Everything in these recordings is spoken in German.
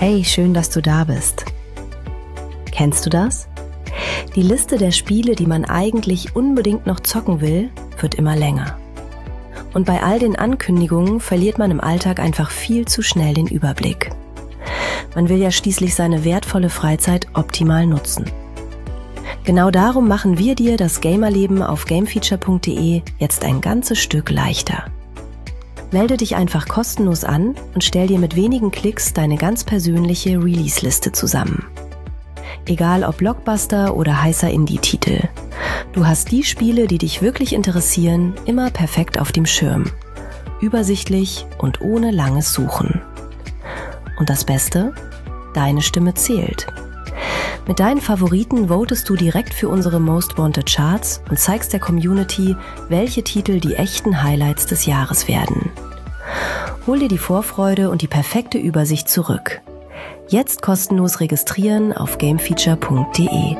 Hey, schön, dass du da bist. Kennst du das? Die Liste der Spiele, die man eigentlich unbedingt noch zocken will, wird immer länger. Und bei all den Ankündigungen verliert man im Alltag einfach viel zu schnell den Überblick. Man will ja schließlich seine wertvolle Freizeit optimal nutzen. Genau darum machen wir dir das Gamerleben auf gamefeature.de jetzt ein ganzes Stück leichter. Melde dich einfach kostenlos an und stell dir mit wenigen Klicks deine ganz persönliche Release-Liste zusammen. Egal ob Blockbuster oder heißer Indie-Titel. Du hast die Spiele, die dich wirklich interessieren, immer perfekt auf dem Schirm. Übersichtlich und ohne langes Suchen. Und das Beste? Deine Stimme zählt. Mit deinen Favoriten votest du direkt für unsere Most Wanted Charts und zeigst der Community, welche Titel die echten Highlights des Jahres werden. Hol dir die Vorfreude und die perfekte Übersicht zurück. Jetzt kostenlos registrieren auf gamefeature.de.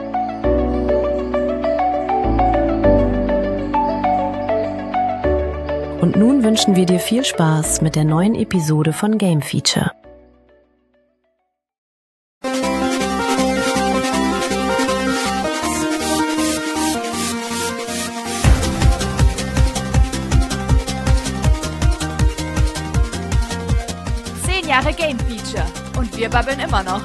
Und nun wünschen wir dir viel Spaß mit der neuen Episode von Game Feature. Jahre Game Feature und wir babbeln immer noch.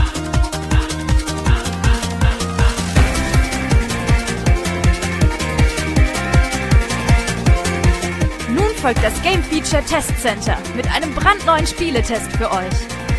Nun folgt das Game Feature Test Center mit einem brandneuen Spieletest für euch.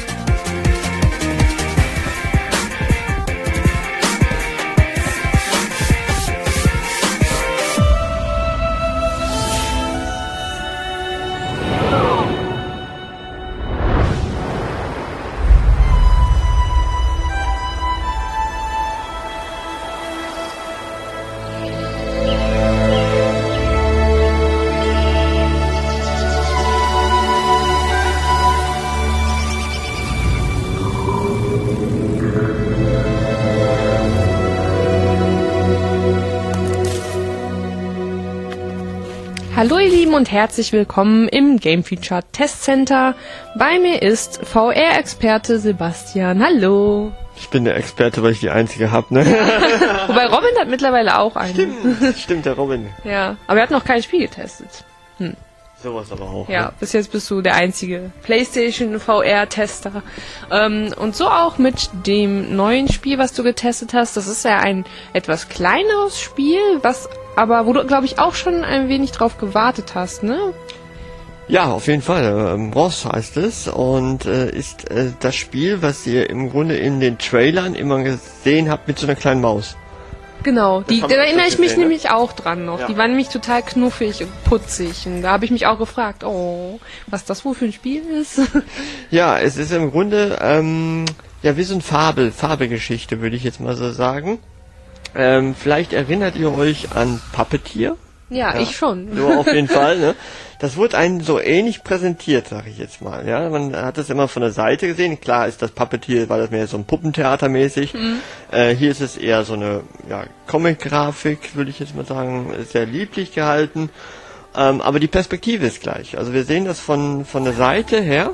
Hallo ihr Lieben und herzlich willkommen im Game Feature Test Center. Bei mir ist VR-Experte Sebastian. Hallo. Ich bin der Experte, weil ich die einzige habe, ne? Wobei Robin hat mittlerweile auch einen. Stimmt, der Robin. Ja, aber er hat noch kein Spiel getestet. Sowas aber auch. Ja, ne? bis jetzt bist du der einzige PlayStation VR-Tester. Und so auch mit dem neuen Spiel, was du getestet hast. Das ist ja ein etwas kleineres Spiel, wo du, glaube ich, auch schon ein wenig drauf gewartet hast, ne? Ja, auf jeden Fall. Ross heißt es und ist das Spiel, was ihr im Grunde in den Trailern immer gesehen habt mit so einer kleinen Maus. Genau, da erinnere ich mich nämlich auch dran noch. Ja. Die waren nämlich total knuffig und putzig. Und da habe ich mich auch gefragt, was das wohl für ein Spiel ist. Ja, es ist im Grunde wie so ein Fabelgeschichte, würde ich jetzt mal so sagen. Vielleicht erinnert ihr euch an Puppeteer? Ja, ich schon. So auf jeden Fall, ne? Das wurde einem so ähnlich präsentiert, sag ich jetzt mal. Ja, man hat das immer von der Seite gesehen. Klar ist das Puppeteer, war das mehr so ein Puppentheater-mäßig. Hier ist es eher so eine Comic-Grafik, würde ich jetzt mal sagen, sehr lieblich gehalten. Aber die Perspektive ist gleich. Also wir sehen das von der Seite her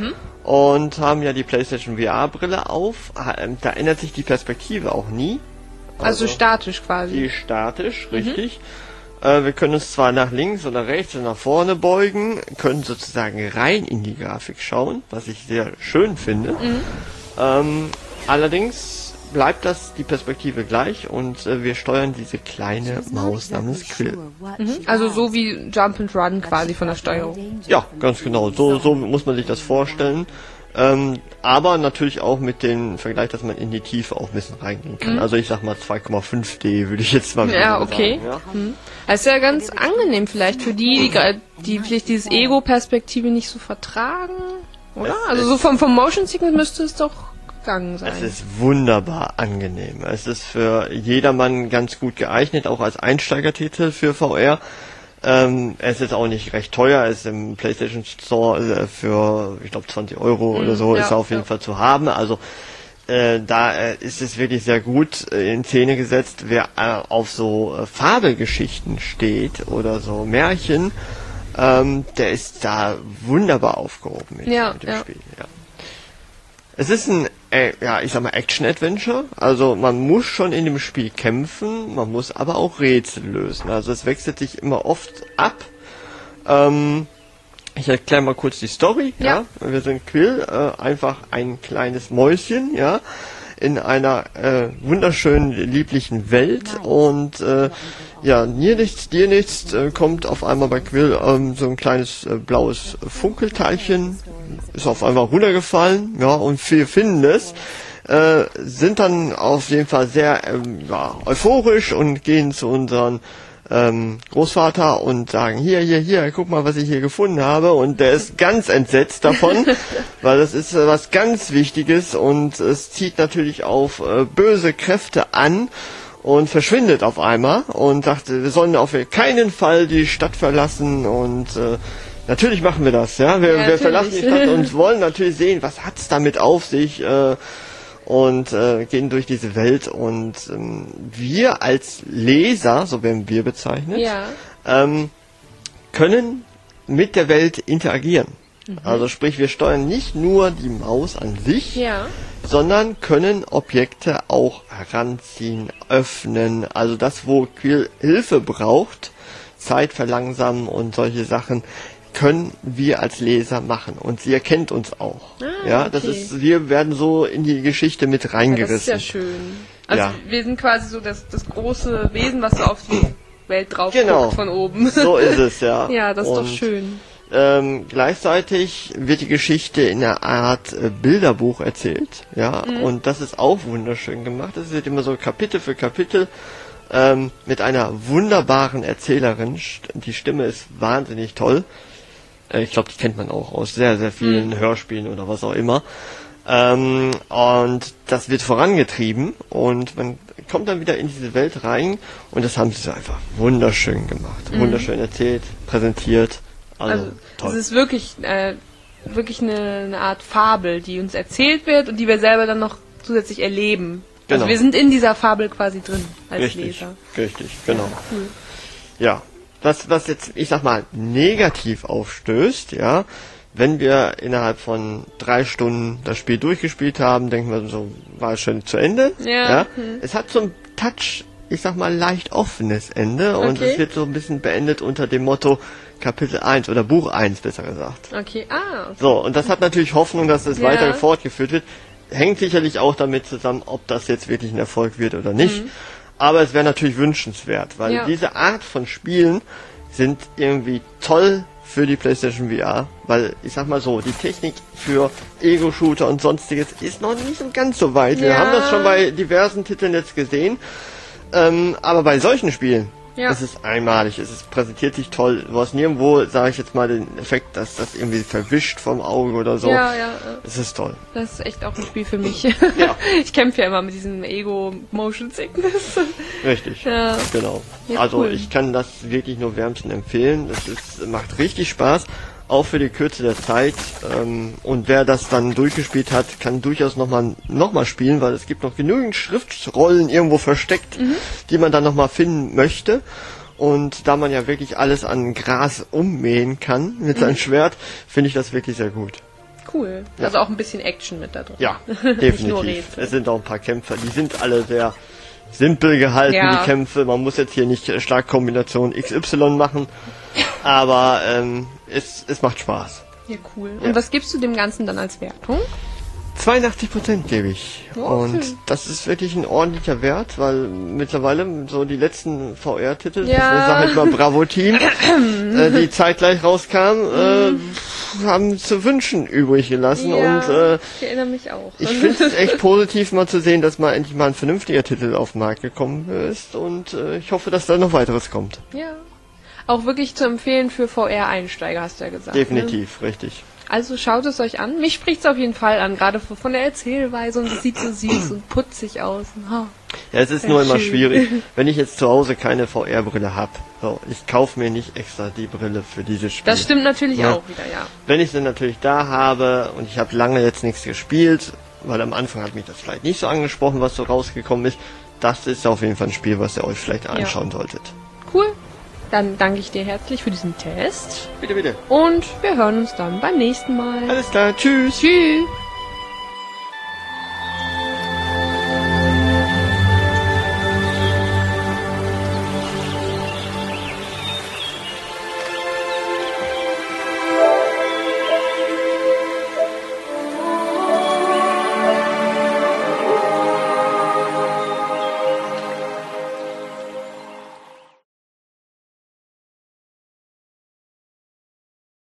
und haben ja die PlayStation VR-Brille auf. Da ändert sich die Perspektive auch nie. Also statisch quasi. Die ist statisch, richtig. Wir können uns zwar nach links oder rechts oder nach vorne beugen, können sozusagen rein in die Grafik schauen, was ich sehr schön finde. Allerdings bleibt die Perspektive gleich und wir steuern diese kleine Maus namens Quill. Also so wie Jump and Run quasi von der Steuerung. Ja, ganz genau. So muss man sich das vorstellen. Aber natürlich auch mit dem Vergleich, dass man in die Tiefe auch ein bisschen reingehen kann. Also ich sag mal 2,5D würde ich jetzt mal sagen. Okay. Ja. Das ist ja ganz angenehm vielleicht für die vielleicht dieses Ego-Perspektive nicht so vertragen, oder? Also so vom Motion Sickness müsste es doch gegangen sein. Es ist wunderbar angenehm. Es ist für jedermann ganz gut geeignet, auch als Einsteigertitel für VR. Es ist auch nicht recht teuer, es ist im PlayStation Store für, ich glaube, 20 Euro oder so, ist auf jeden Fall zu haben. Also da ist es wirklich sehr gut in Szene gesetzt. Wer auf so Fabelgeschichten steht oder so Märchen, der ist da wunderbar aufgehoben mit dem Spiel. Ja. Es ist ein, ich sag mal, Action-Adventure. Also man muss schon in dem Spiel kämpfen, man muss aber auch Rätsel lösen. Also es wechselt sich immer oft ab. Ich erkläre mal kurz die Story. Ja. Wir sind Quill, einfach ein kleines Mäuschen, ja, in einer wunderschönen, lieblichen Welt. Und mir nichts, dir nichts, kommt auf einmal bei Quill so ein kleines blaues Funkelteilchen, ist auf einmal runtergefallen, ja, und wir finden es, sind dann auf jeden Fall sehr euphorisch und gehen zu unseren Großvater und sagen, hier, guck mal, was ich hier gefunden habe. Und der ist ganz entsetzt davon, weil das ist was ganz Wichtiges und es zieht natürlich auf böse Kräfte an und verschwindet auf einmal und sagte, wir sollen auf keinen Fall die Stadt verlassen und natürlich machen wir das, ja. Wir verlassen die Stadt und wollen natürlich sehen, was hat's damit auf sich, und gehen durch diese Welt und wir als Leser, so werden wir bezeichnet, können mit der Welt interagieren. Also sprich, wir steuern nicht nur die Maus an sich, sondern können Objekte auch heranziehen, öffnen, also das, wo Quill Hilfe braucht, Zeit verlangsamen und solche Sachen, können wir als Leser machen und sie erkennt uns auch. Das ist, wir werden so in die Geschichte mit reingerissen. Das ist ja schön. Also wir sind quasi so das große Wesen, was so auf die Welt drauf guckt von oben. So ist es, ja. Ja, das ist doch schön. Gleichzeitig wird die Geschichte in einer Art Bilderbuch erzählt, und das ist auch wunderschön gemacht. Das wird immer so Kapitel für Kapitel mit einer wunderbaren Erzählerin. Die Stimme ist wahnsinnig toll. Ich glaube, die kennt man auch aus sehr, sehr vielen Hörspielen oder was auch immer. Und das wird vorangetrieben und man kommt dann wieder in diese Welt rein und das haben sie so einfach wunderschön gemacht. Wunderschön erzählt, präsentiert. Also toll. Es ist wirklich eine Art Fabel, die uns erzählt wird und die wir selber dann noch zusätzlich erleben. Genau. Also wir sind in dieser Fabel quasi drin als Leser. Richtig, genau. Ja, was jetzt, ich sag mal, negativ aufstößt, wenn wir innerhalb von 3 Stunden das Spiel durchgespielt haben, denken wir so, war es schon zu Ende. Es hat so ein Touch, ich sag mal, leicht offenes Ende und es wird so ein bisschen beendet unter dem Motto Kapitel 1 oder Buch 1, besser gesagt. Okay. So, und das hat natürlich Hoffnung, dass es weiter fortgeführt wird. Hängt sicherlich auch damit zusammen, ob das jetzt wirklich ein Erfolg wird oder nicht. Aber es wäre natürlich wünschenswert, weil diese Art von Spielen sind irgendwie toll für die PlayStation VR, weil ich sag mal so, die Technik für Ego-Shooter und sonstiges ist noch nicht so ganz so weit. Wir haben das schon bei diversen Titeln jetzt gesehen, aber bei solchen Spielen es ist einmalig, präsentiert sich toll. Du hast nirgendwo, sage ich jetzt mal, den Effekt, dass das irgendwie verwischt vom Auge oder so. Es ist toll. Das ist echt auch ein Spiel für mich. Ich kämpfe ja immer mit diesem Ego-Motion Sickness. Richtig, genau. Ja, also cool. ich kann das wirklich nur wärmstens empfehlen. Macht richtig Spaß, auch für die Kürze der Zeit. Und wer das dann durchgespielt hat, kann durchaus nochmal spielen, weil es gibt noch genügend Schriftrollen irgendwo versteckt, die man dann nochmal finden möchte. Und da man ja wirklich alles an Gras ummähen kann mit seinem Schwert, finde ich das wirklich sehr gut. Cool. Also auch ein bisschen Action mit da drin. Ja, Nicht nur definitiv. Rätsel. Es sind auch ein paar Kämpfer, die sind alle sehr simpel gehalten, die Kämpfe. Man muss jetzt hier nicht Schlagkombination XY machen, aber es macht Spaß. Ja, cool. Und was gibst du dem Ganzen dann als Wertung? 82% gebe ich. Und das ist wirklich ein ordentlicher Wert, weil mittlerweile so die letzten VR-Titel, ich sage halt mal Bravo Team, die zeitgleich rauskamen, haben zu wünschen übrig gelassen. Und ich erinnere mich auch. Ich finde es echt positiv mal zu sehen, dass mal endlich mal ein vernünftiger Titel auf den Markt gekommen ist. Und ich hoffe, dass da noch weiteres kommt. Ja. Auch wirklich zu empfehlen für VR-Einsteiger, hast du ja gesagt. Definitiv, richtig. Also schaut es euch an. Mich spricht es auf jeden Fall an, gerade von der Erzählweise und es sieht so süß und putzig aus. Ja, es ist nur immer schwierig, wenn ich jetzt zu Hause keine VR-Brille habe. So, ich kaufe mir nicht extra die Brille für dieses Spiel. Das stimmt natürlich auch wieder, Wenn ich sie natürlich da habe und ich habe lange jetzt nichts gespielt, weil am Anfang hat mich das vielleicht nicht so angesprochen, was so rausgekommen ist, das ist auf jeden Fall ein Spiel, was ihr euch vielleicht anschauen solltet. Cool. Dann danke ich dir herzlich für diesen Test. Bitte, bitte. Und wir hören uns dann beim nächsten Mal. Alles klar, tschüss. Tschüss.